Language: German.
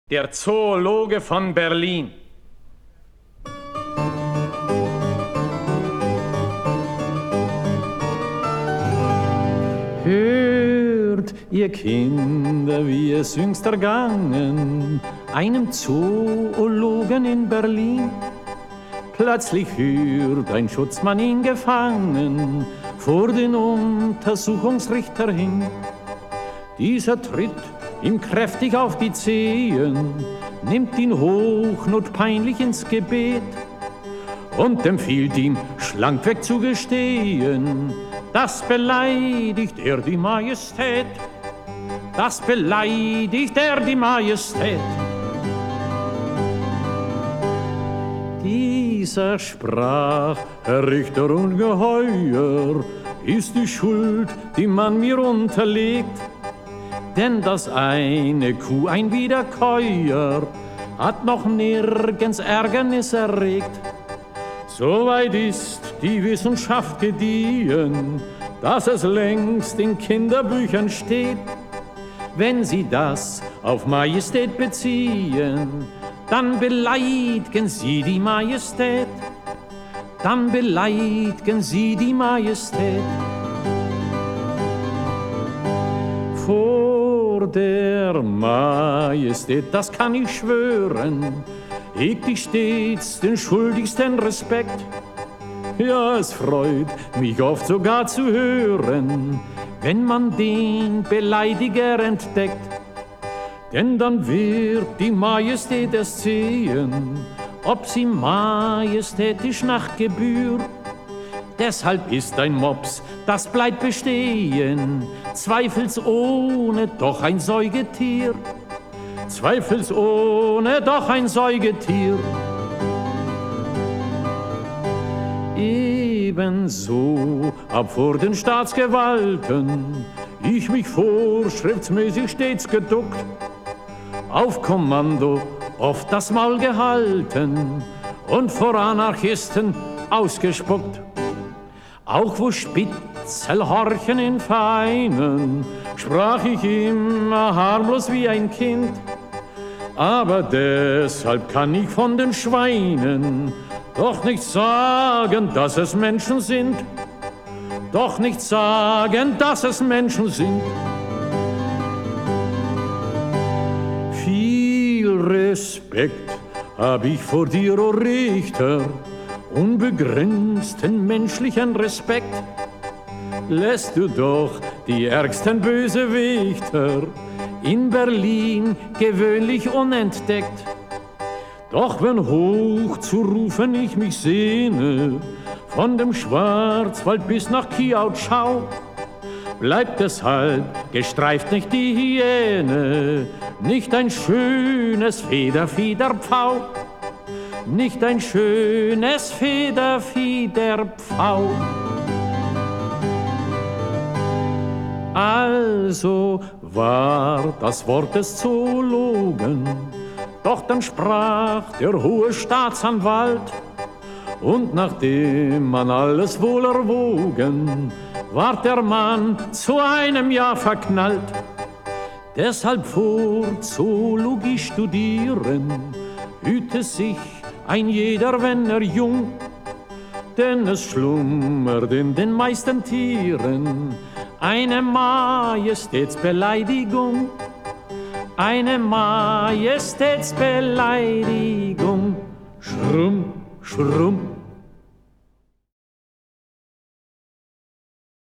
Der Zoologe von Berlin. Hört, ihr Kinder, wie es jüngst ergangen, einem Zoologen in Berlin. Plötzlich hört ein Schutzmann ihn gefangen vor den Untersuchungsrichter hin. Dieser tritt ihm kräftig auf die Zehen, nimmt ihn hochnotpeinlich ins Gebet und empfiehlt ihm, schlankweg zu gestehen, das beleidigt er die Majestät, das beleidigt er die Majestät. Dieser sprach: Herr Richter ungeheuer, ist die Schuld, die man mir unterlegt, denn das eine Kuh, ein Wiederkäuer, hat noch nirgends Ärgernis erregt. Soweit ist die Wissenschaft gediehen, dass es längst in Kinderbüchern steht. Wenn Sie das auf Majestät beziehen, dann beleidigen Sie die Majestät, dann beleidigen Sie die Majestät. Vor der Majestät, das kann ich schwören, hegt ich stets den schuldigsten Respekt. Ja, es freut mich oft sogar zu hören, wenn man den Beleidiger entdeckt. Denn dann wird die Majestät erst sehen, ob sie majestätisch nach Gebühr. Deshalb ist ein Mops, das bleibt bestehen, zweifelsohne doch ein Säugetier. Zweifelsohne doch ein Säugetier. Ebenso ab vor den Staatsgewalten ich mich vorschriftsmäßig stets geduckt, auf Kommando oft das Maul gehalten und vor Anarchisten ausgespuckt. Auch wo Spitzelhorchen in Vereinen sprach ich immer harmlos wie ein Kind. Aber deshalb kann ich von den Schweinen doch nicht sagen, dass es Menschen sind. Doch nicht sagen, dass es Menschen sind. Viel Respekt hab ich vor dir, o Richter, unbegrenzten menschlichen Respekt. Lässt du doch die ärgsten Bösewichter in Berlin gewöhnlich unentdeckt. Doch wenn hoch zu rufen ich mich sehne, von dem Schwarzwald bis nach Kiautschau, bleibt deshalb gestreift nicht die Hyäne, nicht ein schönes Federfiederpfau, nicht ein schönes Federfiederpfau. Also war das Wort des Zoologen, doch dann sprach der hohe Staatsanwalt, und nachdem man alles wohl erwogen, ward der Mann zu einem Jahr verknallt. Deshalb vor Zoologie studieren hüte sich ein jeder, wenn er jung, denn es schlummert in den meisten Tieren eine Majestätsbeleidigung, eine Majestätsbeleidigung. Schrumm, schrumm.